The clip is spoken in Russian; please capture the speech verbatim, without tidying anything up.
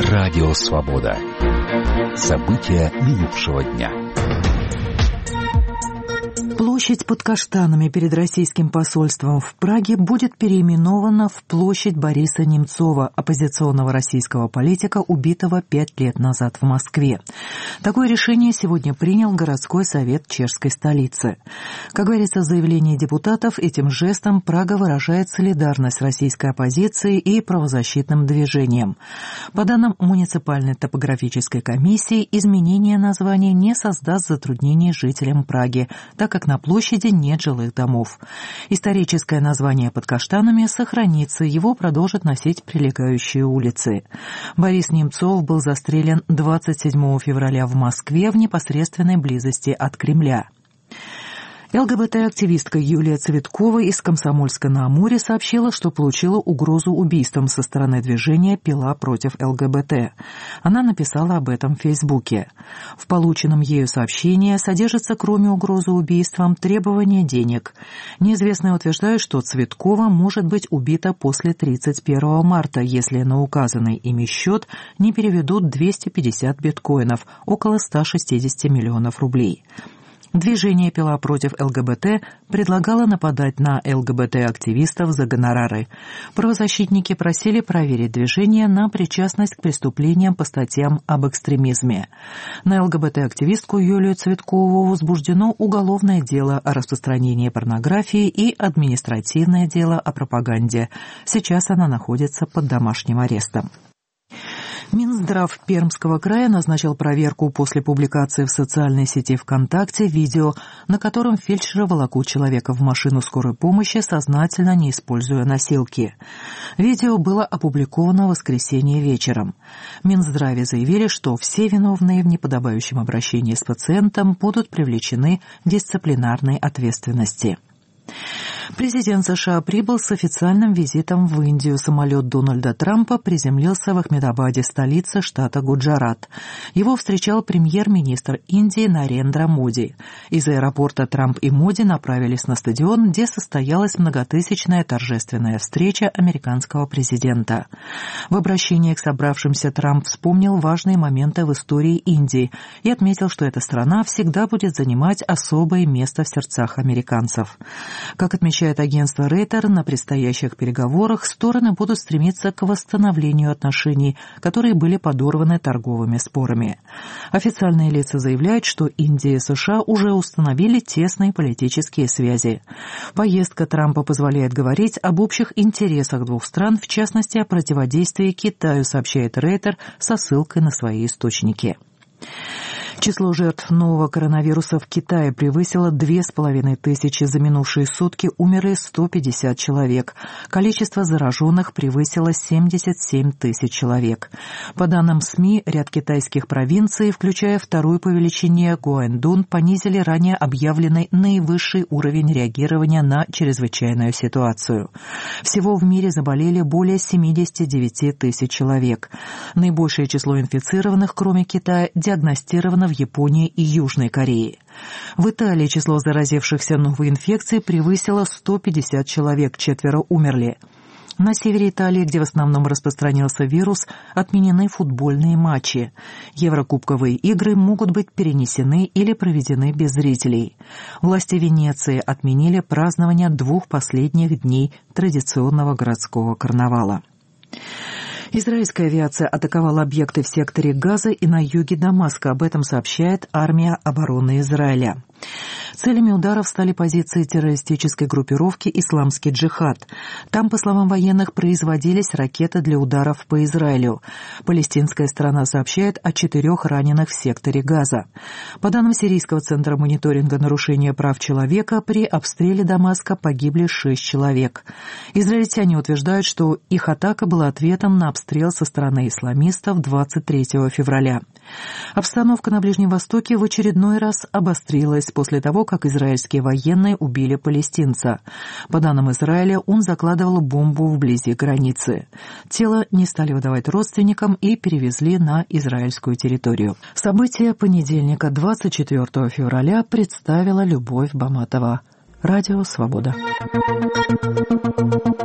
Радио Свобода. События минувшего дня. Площадь под Каштанами перед российским посольством в Праге будет переименована в площадь Бориса Немцова, оппозиционного российского политика, убитого пять лет назад в Москве. Такое решение сегодня принял городской совет чешской столицы. Как говорится в заявлении депутатов, этим жестом Прага выражает солидарность российской оппозиции и правозащитным движениям. По данным муниципальной топографической комиссии, изменение названия не создаст затруднений жителям Праги, так как на площади нет жилых домов. Историческое название под Каштанами сохранится, его продолжат носить прилегающие улицы. Борис Немцов был застрелен двадцать седьмого февраля в Москве в непосредственной близости от Кремля. ЛГБТ-активистка Юлия Цветкова из Комсомольска-на-Амуре сообщила, что получила угрозу убийством со стороны движения «Пила против ЛГБТ». Она написала об этом в Фейсбуке. В полученном ею сообщении содержится, кроме угрозы убийством, требование денег. Неизвестные утверждают, что Цветкова может быть убита после тридцать первого марта, если на указанный ими счет не переведут двести пятьдесят биткоинов, около ста шестидесяти миллионов рублей. Движение «Пила против ЛГБТ» предлагало нападать на ЛГБТ-активистов за гонорары. Правозащитники просили проверить движение на причастность к преступлениям по статьям об экстремизме. На ЛГБТ-активистку Юлию Цветкову возбуждено уголовное дело о распространении порнографии и административное дело о пропаганде. Сейчас она находится под домашним арестом. Минздрав Пермского края назначил проверку после публикации в социальной сети ВКонтакте видео, на котором фельдшеры волокут человека в машину скорой помощи, сознательно не используя носилки. Видео было опубликовано в воскресенье вечером. В Минздраве заявили, что все виновные в неподобающем обращении с пациентом будут привлечены к дисциплинарной ответственности. Президент США прибыл с официальным визитом в Индию. Самолет Дональда Трампа приземлился в Ахмедабаде, столице штата Гуджарат. Его встречал премьер-министр Индии Нарендра Моди. Из аэропорта Трамп и Моди направились на стадион, где состоялась многотысячная торжественная встреча американского президента. В обращении к собравшимся Трамп вспомнил важные моменты в истории Индии и отметил, что эта страна всегда будет занимать особое место в сердцах американцев. Как отмечает агентство Рейтер, на предстоящих переговорах стороны будут стремиться к восстановлению отношений, которые были подорваны торговыми спорами. Официальные лица заявляют, что Индия и США уже установили тесные политические связи. Поездка Трампа позволяет говорить об общих интересах двух стран, в частности, о противодействии Китаю, сообщает Рейтер со ссылкой на свои источники. Число жертв нового коронавируса в Китае превысило две с половиной тысячи. За минувшие сутки умерли сто пятьдесят человек. Количество зараженных превысило семьдесят семь тысяч человек. По данным СМИ, ряд китайских провинций, включая вторую по величине Гуандун, понизили ранее объявленный наивысший уровень реагирования на чрезвычайную ситуацию. Всего в мире заболели более семьдесят девять тысяч человек. Наибольшее число инфицированных, кроме Китая, диагностировано в Японии и Южной Корее. В Италии число заразившихся новой инфекцией превысило сто пятьдесят человек, четверо умерли. На севере Италии, где в основном распространился вирус, отменены футбольные матчи. Еврокубковые игры могут быть перенесены или проведены без зрителей. Власти Венеции отменили празднование двух последних дней традиционного городского карнавала. Израильская авиация атаковала объекты в секторе Газа и на юге Дамаска. Об этом сообщает армия обороны Израиля. Целями ударов стали позиции террористической группировки «Исламский джихад». Там, по словам военных, производились ракеты для ударов по Израилю. Палестинская сторона сообщает о четырех раненых в секторе Газа. По данным Сирийского центра мониторинга нарушения прав человека, при обстреле Дамаска погибли шесть человек. Израильтяне утверждают, что их атака была ответом на обстрел со стороны исламистов двадцать третьего февраля. Обстановка на Ближнем Востоке в очередной раз обострилась после того, как израильские военные убили палестинца. По данным Израиля, он закладывал бомбу вблизи границы. Тело не стали выдавать родственникам и перевезли на израильскую территорию. События понедельника, двадцать четвёртого февраля, представила Любовь Баматова. Радио «Свобода».